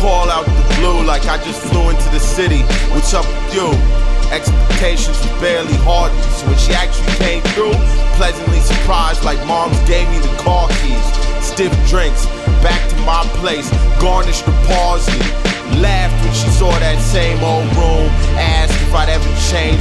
call out the blue like I just flew into the city. What's up with you? Expectations was barely hardened, so when she actually came through, pleasantly surprised like moms gave me the car keys. Stiff drinks, back to my place, garnished the parsley. Laughed when she saw that same old room, asked if I'd ever change